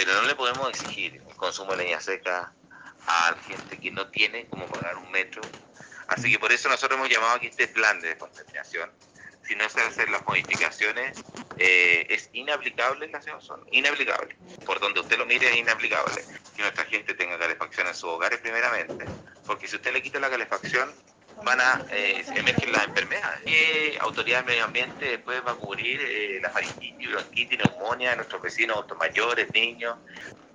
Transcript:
pero no le podemos exigir el consumo de leña seca a gente que no tiene como pagar un metro. Así que por eso nosotros hemos llamado aquí este plan de descontaminación. Si no se hacen las modificaciones, es inaplicable la son inaplicable. Por donde usted lo mire es inaplicable. Que nuestra gente tenga calefacción en sus hogares primeramente, porque si usted le quita la calefacción, emergen las enfermedades. Autoridad del Medio Ambiente después va a cubrir la faringitis, bronquitis, neumonía de nuestros vecinos adultos mayores, niños.